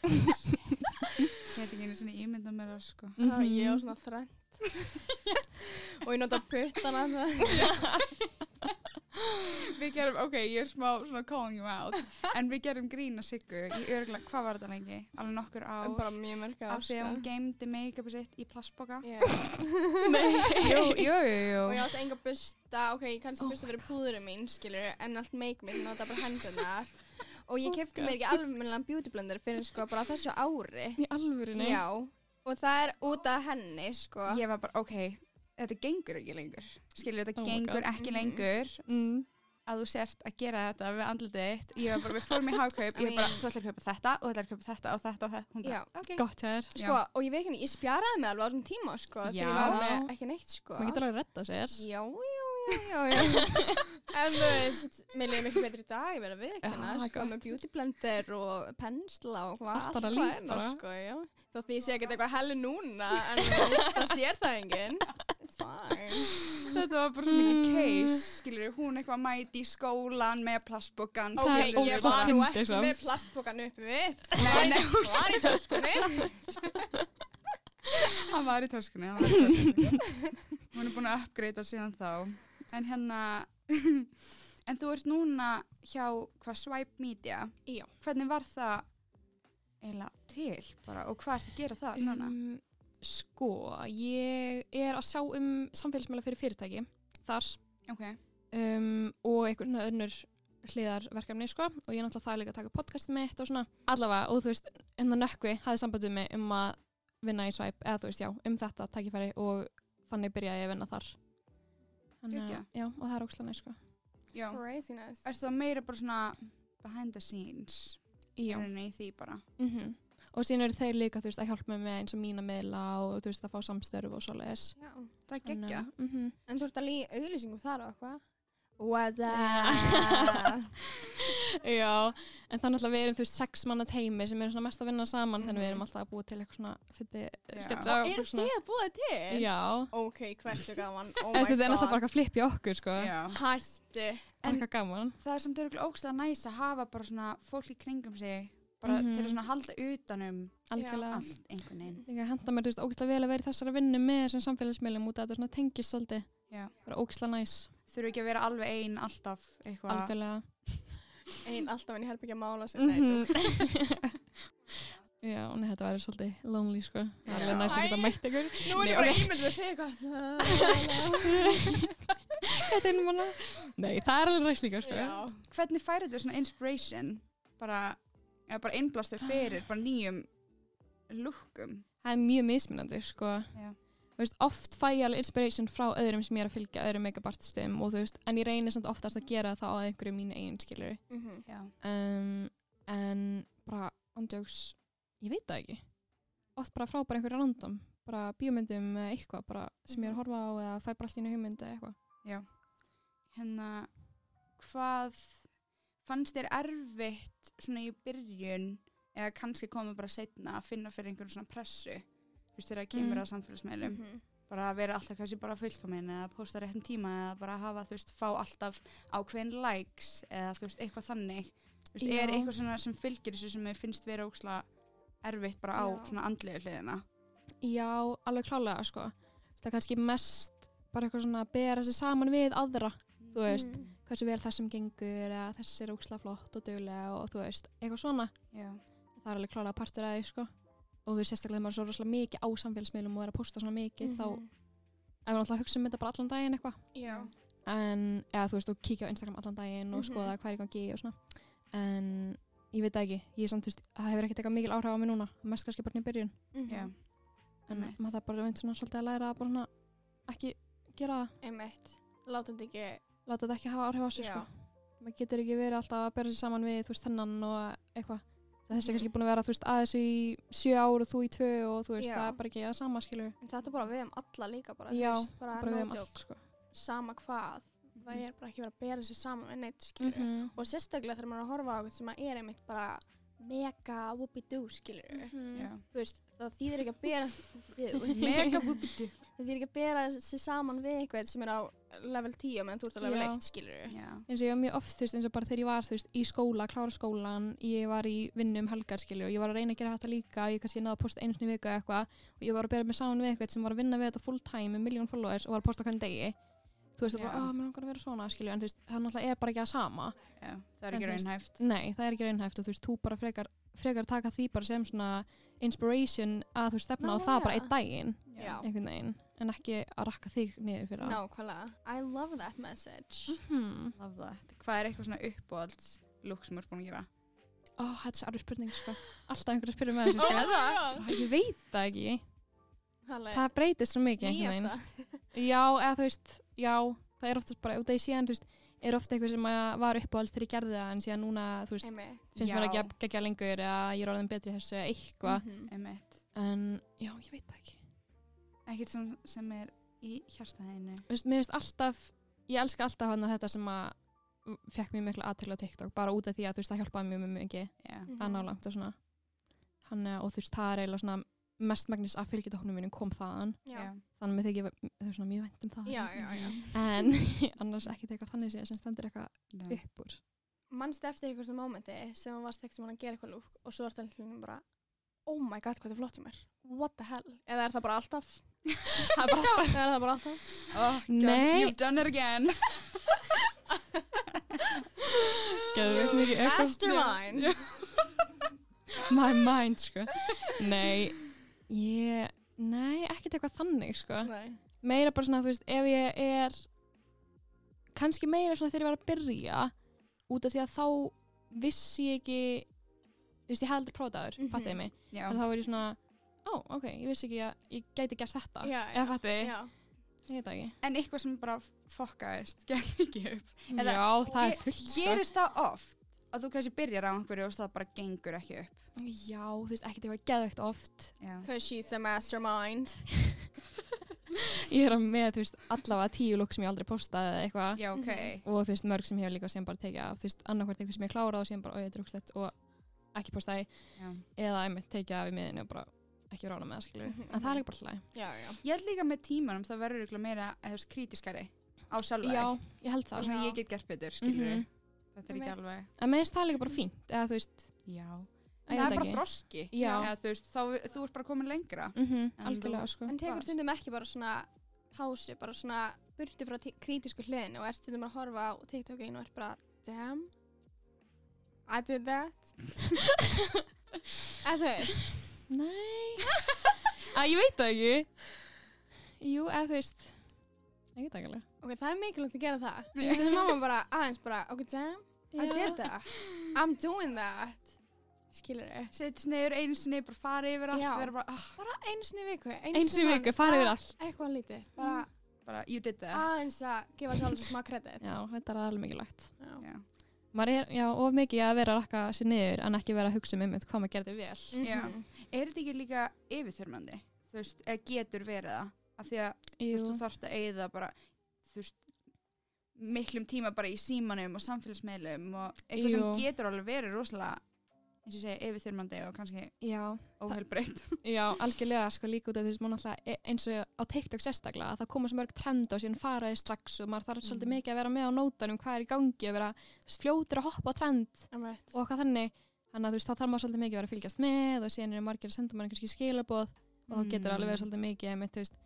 Ég heit ekki einu svona ímynda mér það, sko. Ég á svona þrennt. Og ég nota puttana það. Við gerum, ok, ég er smá svona calling you out, en við gerum grína Siggu í örgulega, hvað var þetta lengi? Alveg nokkur ár. Bara mjög mörg ár, af því að hún geymdi make-upi sitt í plastboka. Já. Jú. Og ég átti enga busta, ok, ég kannski busta fyrir púðurum mín, skilur, en allt make-up mín, nota bara hendurnar. Og ég keypti mér ekki almennilegan beauty blender fyrir sko bara þessu ári. Í alvörunni? Já, og það er út af henni, sko. Ég var bara, ok, þetta gengur ekki lengur. Skilur, þetta gengur ekki lengur að þú sért að gera þetta við andlitið þitt. Ég var bara, við fórum í hagkaup, ég var bara, þú ætlar að kaupa þetta og þú ætlar að kaupa þetta og þetta og þetta. Hún bara, ok. Gott hér. Sko, og ég veit ekki, ég spjaraði mig alveg á þessum tíma, sko. Já. Þegar ég var með ekki neitt, sko. Maður getur alveg að redda sér. Já. En þú veist, mér leiði miklu betri í dag, ég verði að viðurkenna, sko, með beauty blender og pensla og hvað allt bara líf bara. Sko, já. Þó því ég sé ekkert eitthvað helli núna, en það sér það enginn. It's fine. Þetta var bara svo mikið case, skilur, hún eitthvað mæti í skólan með plastbokan. Ok, og ég svo var nú fyndið ekki samt. með plastpokan uppi við. Nei, hún var í töskunni. Hann var í töskunni. Hún er búin að uppgreita síðan þá. En en þú ert núna hjá Swipe Media. Já. Hvernig var það eiginlega til bara og hvað ert að gera það núna? Sko, ég er að sjá samfélagsmiðla fyrir fyrirtæki þar. Ok. Og einhver svona önnur hliðarverkefni, sko, og ég er náttúrulega það líka að taka podcastið mitt og svona. Allavega, og þú veist, Nökkvi hafði samband við mig að vinna í Swipe, eða þú veist, já, þetta tækifæri og þannig byrjaði ég að vinna þar. Þannig, já, og það er ógeðslega næs, sko. Já. Crazy nice. Er það meira bara svona behind the scenes? Já. Í því bara. Og síðan eru þeir líka, þú veist, að hjálpa mig með eins og mína miðla og þú veist, að fá samstörf og svoleiðis. Já. Það er geggja. En þú ert að líka auglýsingum þar og eitthvað? What's up? Já, en það náttúrulega við erum, þú veist, 6 manna teimi sem erum svona mest að vinna saman, þannig við erum alltaf að búa til eitthvað svona fyndi sketsa. Eru þið að búa til? Já. Ok, hversu gaman? Oh my god. Þetta er náttúrulega bara eitthvað flip í okkur, sko. Já. Hættu. Eitthvað gaman. Það er samt örugglega ógeðslega næs að hafa bara svona fólk í kringum sig bara til að svona halda utanum algjörlega allt einhvern veginn. Líka henta mér, þú veist, ógeðslega vel að vera í þessari vinnu með þessum samfélagsmiðlum út að þetta svona tengist svolítið. Já. Bara ógeðslega næs. Þurfu ekki að vera alveg ein alltaf eitthvað. Algjörlega. Ein alltaf en ég herp ekki að mála sem það. Já, nei, þetta væri svolítið lonely, sko. Það er alveg næs að geta mætt ykkur. Nú er ég bara ímyndið við þig eitthvað. Þetta er manna. Nei, það er alveg næs líka, sko. Já. Hvernig færðu þetta svona inspiration bara eða bara innblástur fyrir bara nýjum lookum. Það mjög mismunandi, sko. Já. Þú veist, oft fæ ég alveg inspiration frá öðrum sem ég að fylgja, öðrum make-up-artistum og þú veist, en ég reynir samt oftast að gera það á einhverju mínu eigin, skilur. Já. En bara, andjóks, ég veit það ekki. Oft bara frá bara einhverju random, bara bíómyndum eða eitthvað bara sem ég er að horfa á eða fæ bara allt í einu hugmynd eða eitthvað. Já. Hvað fannst þér erfitt svona í byrjun eða kannski komið bara seinna að finna fyrir einhverjum svona pressu? Þú veist, þegar það kemur að samfélagsmiðlum. Bara að vera alltaf kannski bara fullkomin eða posta réttum tíma eða bara hafa, þú veist, fá alltaf ákveðin likes eða þú veist, eitthvað þannig. Þú veist, er eitthvað svona sem fylgir þessu sem finnst vera ógeðslega erfitt bara á svona andlegu hliðina? Já, alveg klálega, sko. Það er kannski mest bara eitthvað svona að bera sig saman við aðra, þú veist, hversu vel þessum gengur eða þessi er ógeðslega flott og duglega og þú veist, eitthvað svona. Já. Það er alveg klálega partur af því, sko. Og þú veist, sérstaklega þegar maður er svo rosalega mikið á samfélagsmiðlum og er að posta svona mikið, þá er maður alltaf að hugsa þetta bara allan daginn eitthvað. Já. En, eða þú veist, og kíkja á Instagram allan daginn og skoða hvað er í gangi og svona. En ég veit það ekki, ég samt, þú veist, það hefur ekkert eitthvað mikil áhrif á mig núna, mest kannski bara í byrjun. Já. En maður það bara svona svolítið að læra að bara svona ekki gera það. Einmitt. Láta þetta ekki hafa áhrif á sig, sko. Maður getur ekki verið alltaf að bera sig saman við, þú veist, þennan og eitthvað. Þessi er kannski búin að vera, þú veist, aðeins í 7 ár og þú í 2 og þú veist, það er bara ekki það sama, skilur. En þetta er bara við alla líka bara, já, þú veist, bara við allt, sko. Sama hvað, það er bara ekki verið að bera sig saman við neitt, skilur. Og sérstaklega þegar maður er að horfa á eitthvað sem er einmitt bara mega whoopie-doo, skilur. Þú veist, það þýðir ekki að bera mega whoopie-doo. Það þýðir ekki að bera sig saman við eitthvað sem er á level 10 meðan þú ert á level 1, skilur. Eins og ég var mjög oft, þú veist, eins og bara þegar ég var, þú veist, í skóla, klára skólan, ég var í vinnu helgar, skilur, og ég var að reyna að gera þetta líka, ég kannski náði að posta einu sinni í viku eða eitthvað, og ég var að bera mig saman við eitthvað sem var að vinna við þetta full time með 1 million followers og var að posta hvern degi. Þú veist, það bara, mér langar að vera svona, skilur, en þú veist, það náttúrulega er bara ekki að sama. Já, það er ekki raunhæft. Nei, það er ekki raunhæft og þú veist, þú bara frekar taka því bara sem svona inspiration að þú stefna á það bara einn daginn, einhvern veginn, en ekki að rakka þig niður fyrir það. Nákvæmlega. I love that message. Love that. Hvað er eitthvað svona uppáhalds look sem þú ert búin að gera? Þetta er svo erfið spurning, sko. Alltaf einhver að spyrja með þessu, sko. Ég veit það ekki. Það breytist svo mikið einhvern veginn. Já, eða þú veist, já, það er oftast bara, út af því síðan, þú veist, er ofta eitthvað sem var uppáhalds þegar ég gerði það, en síðan núna, þú veist, finnst mér ekki að gegja lengur eða ég er orðin betri þessu eða eitthvað. En, já, ég veit það ekki. Ekkert sem er í hjartaðinu. Þú veist, mér finnst alltaf, ég elska alltaf hana þetta sem að fekk mér miklu athygli á TikTok, bara út af því að, þú veist, það hjálpaði mér mikið að ná langt og svona. Þannig, og þú veist, það er eiginlega svona mestmegnis af fylgitoknum mínum kom þaðan. Þannig með þykir þau svona mjög vænt það. Já. En annars ekki eitthvað þannig séð sem stendur eitthvað upp úr. Manstu eftir eitthvað svona mómenti sem þú varst ekkert sem að gera eitthvað lúk og svo ertu allir bara oh my god, hvað þið flott í mér. What the hell? Eða er það bara alltaf? Það er bara alltaf. Er það bara alltaf? Oh god, nei. You've done it again. Mastermind. My mind, sko. Nei, ekkert eitthvað þannig, sko. Nei. Meira bara svona, þú veist, ef ég er kannski meira svona þegar ég var að byrja út af því að þá vissi ég ekki, þú veist, ég hafði aldrei prófaður, fattiði mig. Þannig að þá var ég svona, ok, ég vissi ekki að ég gæti gert þetta. Eða fattiði? Já. Ég veit það ekki. En eitthvað sem bara fokkaðist, gekk ekki upp. Já, það er fullt, sko. Gerist það oft að þú kannski byrjar á einhverju og það bara gengur ekki upp? Já, þú veist, ekkert eitthvað geðveikt oft. Because she's a mastermind. Ég er með, þú veist, allavega 10 looks sem ég aldrei postaði eða eitthvað. Já, ok. Og þú veist, mörg sem ég hef líka sem bara tekið af, þú veist, annarkvært eitthvað sem ég klárað og sem bara, þetta er drukslegt og ekki postaði. Eða einmitt tekið af í miðinu og bara ekki rána með það, skilur. En það er líka bara hlæg. Já. Ég held líka með tímanum það verður ykkur meira krítiskari á sjálfa þig. Já, ég held það. Og svona ég get gert betur, skilur. Þetta er ekki alveg. En mér finnst það líka bara fínt, eða þú veist. Já. Það er bara þroski. Já. Eða þú veist, þú ert bara komin lengra. Algjörlega, sko. En tekur stundum ekki bara svona pásu, bara svona burtu frá krítisku hliðinu og ert stundum að horfa á TikTok-inu og ert bara, damn, I did that. Eða þú veist. Nei. Ég veit það ekki. Jú, eða þú veist. Ég veit það ekki alveg. Ok, það er mikilvægt að gera það. Stundum mamma bara, aðeins bara, ok, damn, I did that. I'm doing that. skilur þau. Setjast niður einu sinni, bara fara yfir allt, Já. vera bara, Bara einu sinni í viku. Einu sinni í viku, fara yfir allt. Eitthvað lítið. bara, you did that. Aðeins að gefa sjálf smá kredit. Já, þetta alveg mikilvægt. Já. Maður of mikið að vera að rakka sér niður en ekki vera að hugsa um hvað maður gerði vel. Já. Þetta ekki líka yfirþyrmandi? Þú veist, eða getur verið það? Af því að, þú þarfst að eyða bara, þú veist, miklum tíma bara í símanum og samfélagsmeilum og eitthvað sem getur alveg verið rosalega, eins og segja, yfirþyrmandi og kannski óheilbreytt. Já, algjörlega, sko, líka út af þú veist, maður náttúrulega eins og á TikTok sérstaklega, að það koma svo mörg trend og síðan faraði strax og maður þarf svolítið mikið að vera með á nótanum hvað í gangi og vera fljótur að hoppa á trend og eitthvað þannig að þú veist, þá þarf maður svolítið mikið að vera að fylgjast með og síðan margir að senda maður kannski skilaboð og þá getur alveg verið svolítið mikið þú veist,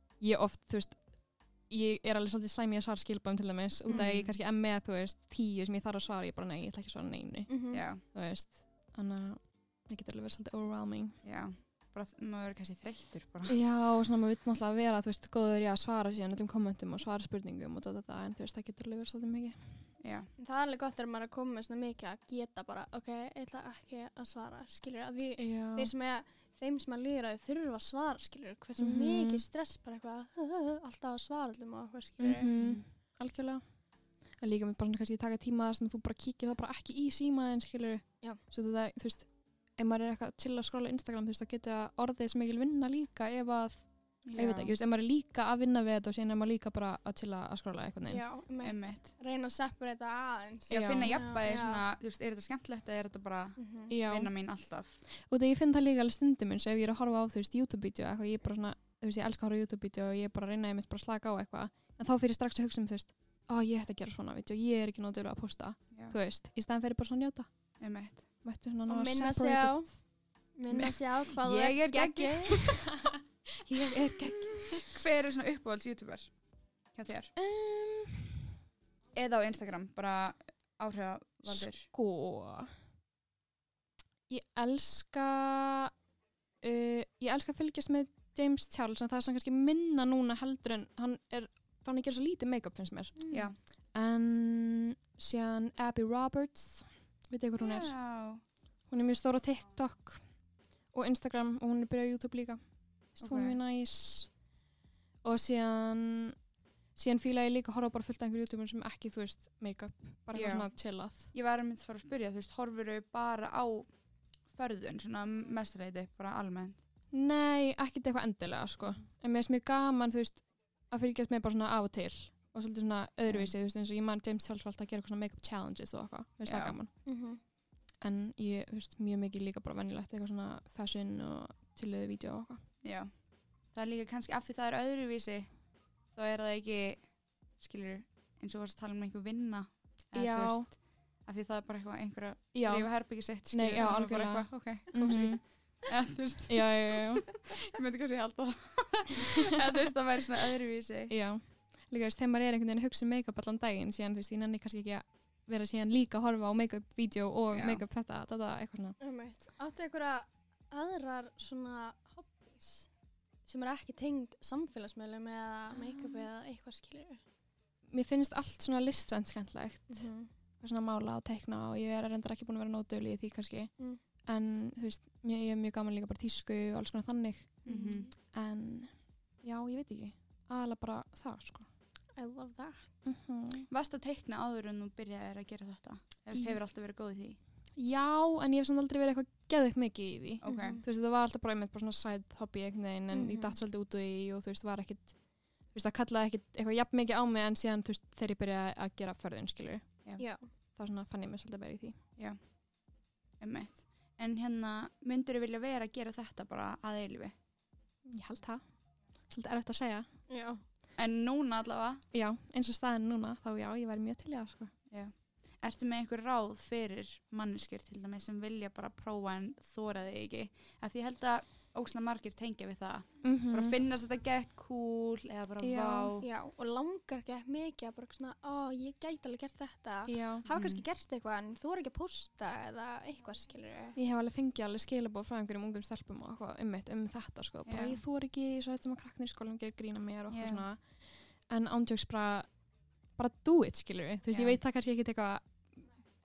ég alveg svolítið slæmi að svara skilabóðum til dæmis út af ég kannski með, þú veist, 10 sem ég þarf að svara, ég bara nei, ég ætla ekki að svara neinu þú veist, þannig að það getur alveg verið svolítið overwhelming. Já, bara maður verður kannski þreyttur bara. Já, og svona maður vill náttúrulega vera, þú veist, góður í að svara síðan öllum kommentum og svara spurningum og þetta, en þú veist, það getur alveg verið svolítið mikið. Já. Það er alveg gott þegar maður er að koma með svona mikið að geta bara, ok, ég ætla ekki að svara, skilur, að þeim sem að líður að þau þurfa að svara, skilur, hversu mikið stress bara eitthvað, alltaf að svara allum og eitthvað, skilur. Algjörlega. En líka með bara svona kannski taka tíma þar sem þú bara kíkir það bara ekki í símaðinn, skilur. Já. Svo þú veist, ef maður er eitthvað til að skrolla Instagram, þú veist, þá getur orðið sem mikil vinna líka ef að, ég veit ekki, þú veist, ef maður er líka að vinna við þetta og síðan er maður líka bara að til að skrolla eitthvað neginn. Já, einmitt. Reyna að separata aðeins. Já, finna jafnvægi svona, þú veist, er þetta skemmtilegt eða er þetta bara vinna mín alltaf? Og þegar ég finn það líka alveg stundum eins og ef ég er að horfa á, þú veist, YouTube-vídeó eitthvað, ég er bara svona, þú veist, ég elska að horfa á YouTube-vídeó og ég er bara að reyna einmitt bara að slaka á eitthvað, en þá fyrir strax að hugsa þú veist, ég ætti að gera svona vídeó, ég er ekki nóg dugleg að posta, þú veist, í staðan fyrir bara svona njóta. Minna sig á hvað þú ert geggjuð. Ég er geggjuð. Hver er svona uppáhalds YouTuber hjá þér? Eða á Instagram, bara áhrifavaldur. Sko, ég elska að fylgjast með James Charles, en það er svona kannski minna núna heldur en hann er fann að gera svo lítið make-up finnst mér. Já. En síðan Abby Roberts, veit ég hvað hún er? Já. Hún er mjög stór á TikTok og Instagram og hún er byrjað á YouTube líka. Hún er mjög næs. Og síðan fíla ég líka að horfa bara fullt af einhverjum YouTuberum sem ekki, þú veist, make-up. Bara eitthvað svona chillað. Ég var að fara að spyrja, þú veist, horfirðu bara á förðun, svona mestreiti, bara almennt? Nei, ekkert eitthvað endilega, sko. En mér finnst mjög gaman, þú veist, að fylgjast með bara svona af og til. Og svolítið svona öðruvísi, þú veist, eins og ég man James Charles var alltaf að gera eitthvað svona make-up challenges og eitthvað. Mér finnst það gaman. En ég, þú veist, mjög mikið líka bara venjulegt eitthvað svona fashion og chilluðu vídeo og eitthvað. Já. Það er líka kannski af því það er öðruvísi, þá er það ekki, skilur, eins og varst að tala um einhver vinna. Já. Þú veist, af því það er bara eitthvað einhverja rífa herbyggi sitt, skilur. Nei, já, algjörlega. Bara eitthvað, ok, komst ekki. Eða, þú veist. Já. Ég myndi kannski halda það. Eða, þú veist, það væri svona öðruvísi. Já. Líka, þú veist, þegar maður er einhvern veginn að hugsa make-up allan daginn, síðan, þú veist, ég nenni kannski ekki að vera síðan líka að horfa á make-up-vídeó og make-up þetta, eitthvað svona. Áttu einhverja aðrar svona hobbies sem er ekki tengd samfélagsmiðlum eða make-up eða eitthvað, skilur? Mér finnst allt svona listrænt skemmtilegt. Svona mála og teikna og ég er reyndar ekki búin að vera nóg dugleg í því kannski. En þú veist, ég er mjög gaman líka bara tísku og alls konar þannig. En já, ég veit ekki. Aðalega bara það, sko. I love that. Varst að teikna áður en þú byrjaðir að gera þetta? Eða hefur alltaf verið góð í því? Já, en ég hef samt aldrei verið eitthvað geðveikt mikið í því. Okay. Þú veist, það var alltaf bara einmitt bara svona side hobby einhvern veginn, en ég datt svolítið út úr því og þú veist, var ekkit, þú veist, það kallaði ekkit eitthvað jafn mikið á mig en síðan, þú veist, þegar ég byrjaði að gera förðun, skilur. Já. Þá svona fann ég mig svolítið verið í því. Já, einmitt. En hérna, myndirðu vilja vera að gera þetta bara að eilífi? Ég held það. Svolítið erfitt að segja. Já. En núna allavega? Já, eins og staðin núna, þá já, ég væri mjög til í það, sko. Já. Ertu með einhver ráð fyrir manneskjur til dæmis sem vilja bara prófa en þora þig ekki? Af því ég held að ógeðslega margir tengja við það. Bara finnast þetta gett cool eða bara vá. Já, og langar ekki mikið að bara svona, ég gæti alveg gert þetta. Já. Hafa kannski gert eitthvað en þú er ekki að posta eða eitthvað, skilur. Ég hef alveg fengið alveg skilaboð frá einhverjum ungum stelpum og eitthvað þetta, sko. Bara ég þori ekki, svo þetta maður krakknir í skólanum gerir grína mér og eitthvað svona. En ándjóks bara do it, skilur. Þú veist, ég veit það kannski ekki eitthvað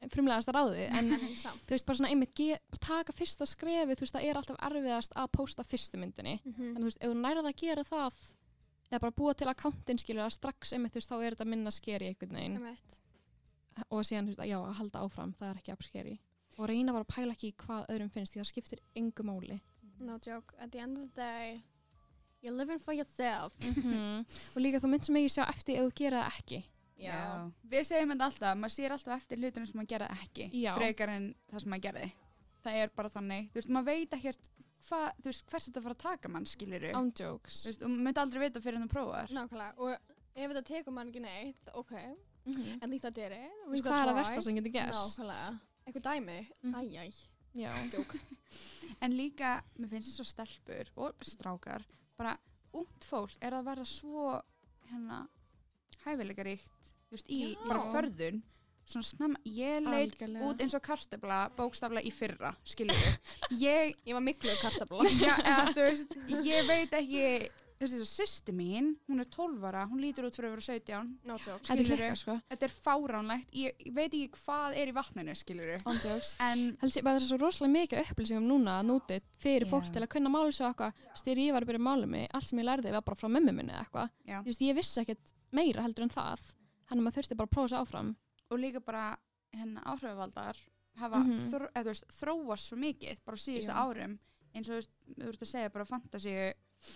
frumlegasta ráðið, en samt. þú veist, bara svona einmitt bara taka fyrsta skrefi, þú veist, það alltaf erfiðast að pósta fyrstu myndinni. En þú veist, ef þú nærið að gera það, eða bara búa til akkántin, skilur, að strax einmitt, þú veist, þá þetta minna skeri einhvern veginn. Og síðan, þú veist, já, að halda áfram, það ekki upskeri. Og reyna bara að pæla ekki í hvað öðrum finnst, því það skiptir engu máli. No joke, at the end of the day, you're living for yourself. Og líka þú mynd sem ekki sjá eftir ef þú gera það ekki. Já. Við segjum þetta alltaf, maður sér alltaf eftir hlutunum sem maður gera ekki, frekar en það sem maður gerði. Það bara þannig, þú veist, maður veit ekkert þú veist, hvers þetta fara að taka mann, skilurðu. On jokes. Þú veist, og maður myndi aldrei vita fyrir en þú prófar. Nákvæmlega, og ef þetta tekur mann ekki neitt, ok, at least I did it. Hvað það versta sem getur gerst? Nákvæmlega, eitthvað dæmi, æjæj. Já. Joke. En líka, mér finnst þess að stelpur og strákar, bara ungt fólk að vera svo, hæfileikaríkt, þú veist, í bara förðun, svona snemma, ég leit út eins og kartöfla bókstaflega í fyrra, skiljum við. Ég var miklu kartöfla. Já, þú veist, ég veit ekki, þú veist, þessu systir mín, hún 12 ára, hún lítur út fyrir að vera 17. No joke. Þetta fáránlegt, ég veit ekki hvað í vatninu, skiljum við. On jokes. En heldur bara það svo rosalega mikið upplýsingum núna að núti fyrir fólk til að kunna mála sig eitthvað. Þegar ég var að byrja að mála mig, allt sem ég lærði var bara frá mömmu minni eitthvað. Þú veist, ég vissi ekkert meira heldur en það. Þannig maður þurfti bara að prófa sig áfram. Og líka bara áhrifavaldar hafa þróast svo mikið bara á síðustu árum, eins og þú veist að segja bara fantasíu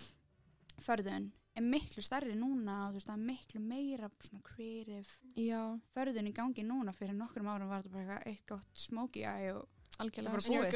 förðun miklu stærri núna, þú veist, það miklu meira svona creative förðun í gangi núna. Fyrir nokkrum árum var þetta bara eitt gott smoky eye og algjörlega bara búið,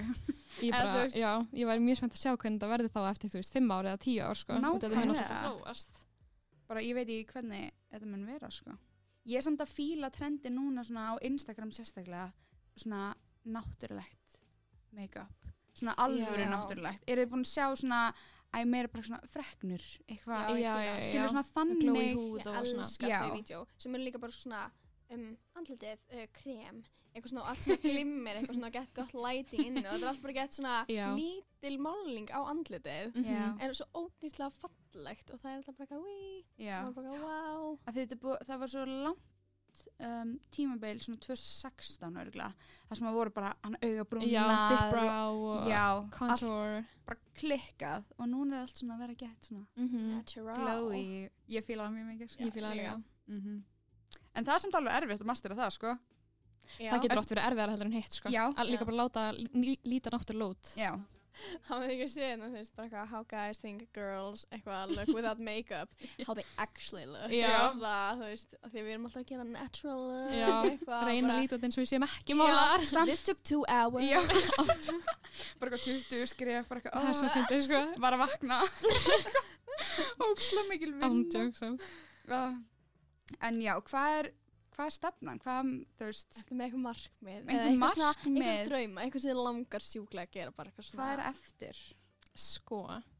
skilur. Ég var mjög spennt að sjá hvernig það verði þá eftir, þú veist, 5 ár eða 10 ár, sko. Nákvæmlega. Bara ég veit ekki hvernig þetta mun vera, sko. Ég samt að fíla trendi núna svona á Instagram sérstaklega, svona náttúrulegt make-up, svona alvöru náttúrulegt. Þið búin að sjá svona meira bara svona freknur eitthvað, skilur svona þannig glói húð og svona. Elskar þau vídeo sem líka bara svona andlitið, krem, eitthvað svona, allt svona glimmer, eitthvað svona gett gott lighting inni og þetta allt bara gett svona lítil máling á andlitið en svo ógeðslega fallegt og það alltaf bara wow. Það var svo langt tímabil svona 2016 örgulega, það sem voru bara augabrúnnar, dip brow og contour, bara klikkað og núna allt svona að vera gett svona glowy. Ég fíla það mjög mikið, sko. Ég fíla það líka. En það er samt alveg erfitt að mastera það, sko. Það getur oft verið erfiðar heldur en hitt, sko. Líka bara láta líta náttúrulega út. Já. Hafið þið ekki séð, þú veist, bara eitthvað how guys think girls eitthvað look without makeup, how they actually look. Það, þú veist, því við erum alltaf að gera natural look. Reyna að líta út eins og við séum ekki málar. This took 2 hours. Bara eitthvað 20 skref, bara eitthvað, það er svo fyndið, sko. Var að vakna. Ógeðslega mikil vinna. En já, hvað er stefnan? Þú veist? Með eitthvað markmið. Eitthvað drauma, eitthvað sem þið langar sjúklega að gera bara eitthvað svona. Hvað er eftir? Sko.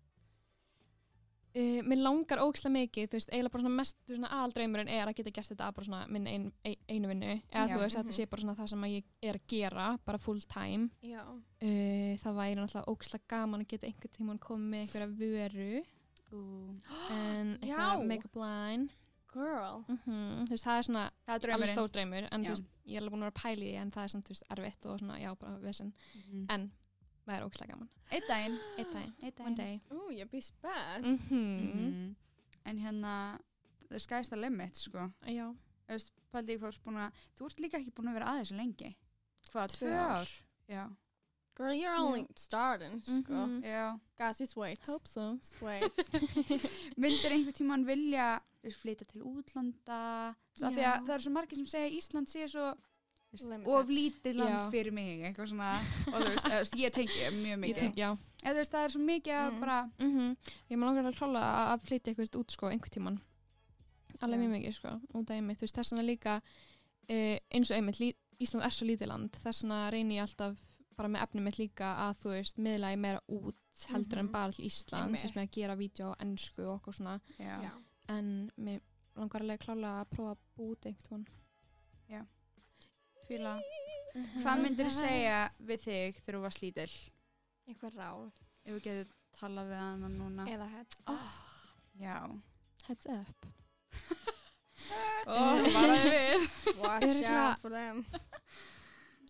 Mér langar ógeðslega mikið, þú veist, eiginlega bara svona mest svona aðaldraumurinn að geta gert þetta að bara svona minn einu vinnu. Eða þú veist, þetta sé bara svona það sem ég að gera, bara full time. Já. Það væri náttúrulega ógeðslega gaman að geta einhvern tímann komið með einhverja vöru. En eitthvað make-up line. Girl. Þú veist, það er svona alveg stór draumur, en þú veist, ég er alveg búin að vera að pæla í því, en það er svona, þú veist, erfitt og svona, já, bara vesen. En það er ógeðslega gaman. Einn daginn. One day. Ég be spent. En the sky's the limit, sko. Já. Þú veist, pældi ég þú ert líka ekki búin að vera aðeins svo lengi. Hvað, 2 ár? Já. Girl, you're only starting, sko. Já. Guys, just wait. Hope so. Just wait. Vildir einhvern tímann vilja flytja til útlanda? Af því að það eru svo margir sem segja að Ísland sé svo of lítið land fyrir mig, eitthvað svona. Og þú veist, ég tengi mjög mikið. Eða þú veist, það er svo mikið að bara... Ég maður langar að klála að flytja eitthvað út, sko, einhvern tímann. Alveg mjög mikið, sko, út af einmitt. Þú veist, þess vegna líka, eins og einmitt, Ísland er svo lítið land. Þess vegna reyni ég alltaf bara með efnið mitt líka að, þú veist, miðla ég meira út heldur en bara til Ísland, þú veist, með að gera vídeo á ensku og okkur svona. Já. En mér langar alveg klála að prófa að búa út einhvern tímann. Já. Fíla. Hvað myndir þú segja við þig þegar þú varst lítil? Eitthvað ráð. Ef við getum talað við hana núna. Eða heads up. Já. Heads up. Varaði við. Watch out for them.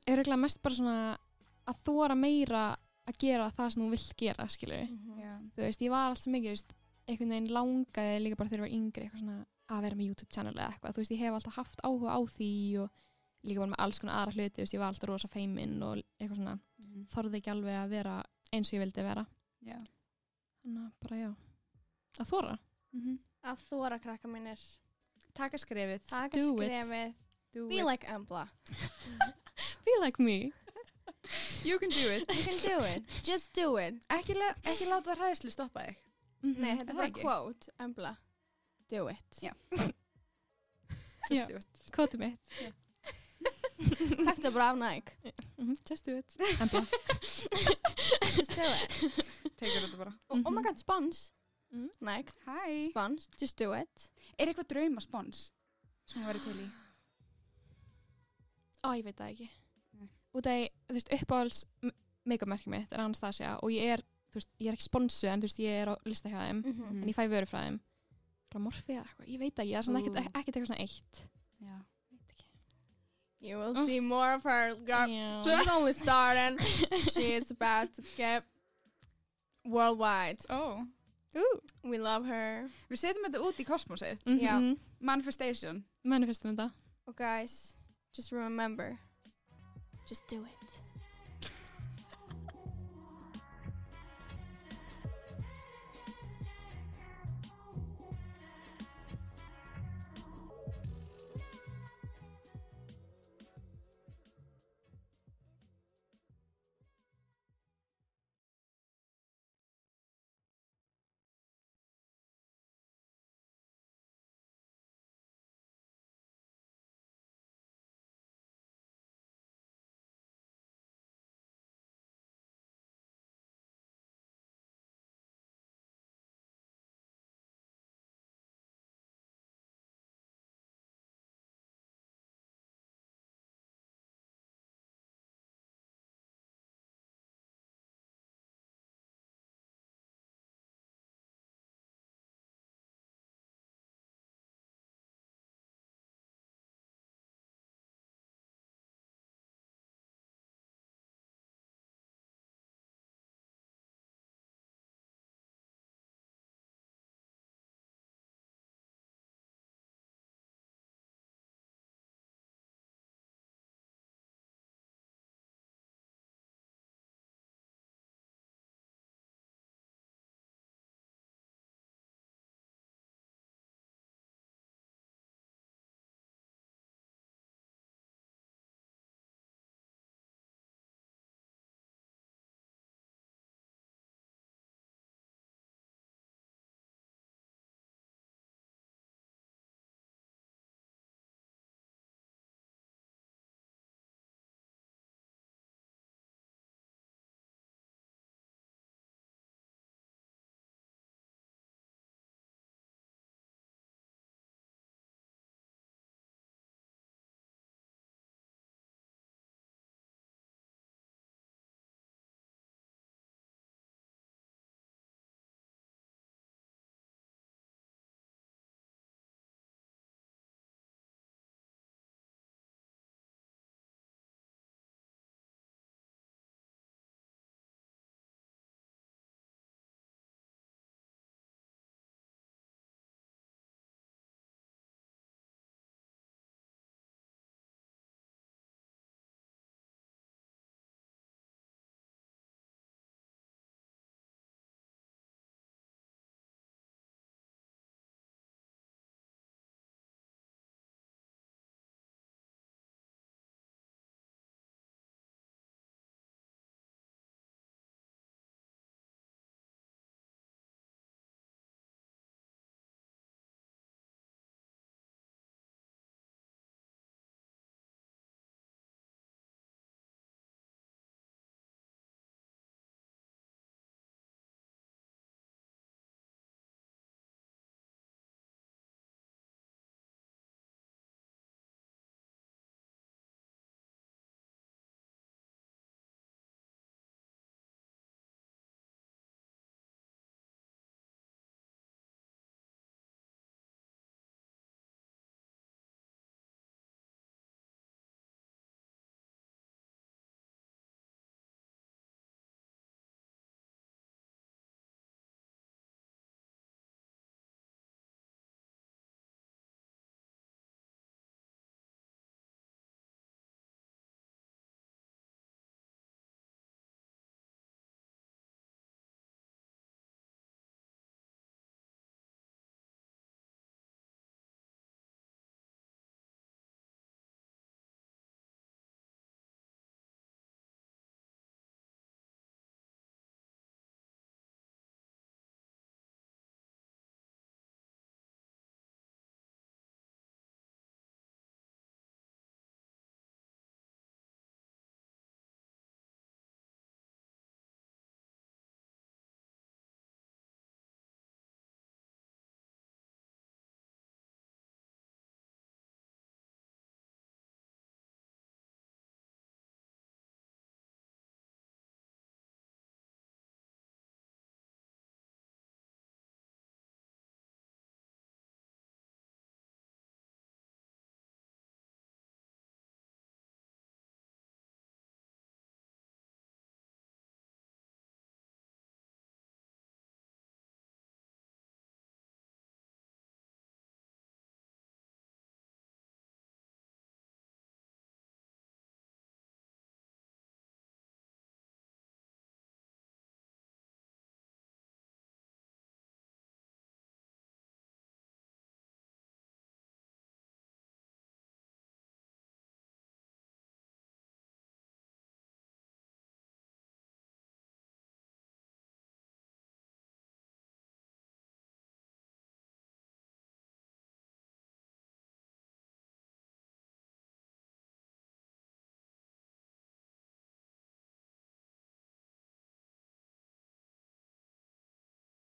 er eiginlega mest bara svona að þóra meira að gera það sem þú vilt gera, skilur. Já. Þú veist, ég var alltaf mikið, þú veist, einhvern veginn langaði líka bara þegar ég var yngri, eitthvað svona að vera með YouTube-channel eða eitthvað. Þú veist, ég hef alltaf haft áhuga á því og líka bara með alls konar aðra hluti, þú veist, ég var alltaf rosa feimin og eitthvað svona, þorði ekki alveg að vera eins og ég vildi vera. Já. Þannig að bara, já, að þóra. Að þóra krakka mínir. Taka skrefið. Taka Do it. skrefið. Do Be it. like Embla. Be like me. You can do it. You can do it. Just do it. Ekki láta hræðslu stoppa þig. Nei, þetta Er það er bara ekki? quote. Embla. Do it. Já. Já. Just do it. Kótið mitt. Takk það bara af Nike. Just do it. Embla. Just do it. Tekur þetta bara. Oh my god, spons. Mhm. Nike. Hæ. Spons. Just do it. Er eitthvað draumaspons sem þú væri til í? Ó, ég veit það ekki. Nei. Út af, þú veist, uppáhalds make-up-merkið mitt er Anastasia og ég er, þú veist, ég er ekki sponsuð en þú veist, ég er á lista hjá þeim Mhm. en ég fæ vöru frá þeim. Morfi eða eitthvað, ég veit ekki, það er svona ekkert eitthvað svona eitt. Já. Veit ekki. You will see more of her. Girl. Já. She's only starting. She is about to get worldwide. Ó. We love her. Við setjum þetta út í kosmosið. Já. Manifestation. Manifestum þetta. Oh, guys, just remember, just do it.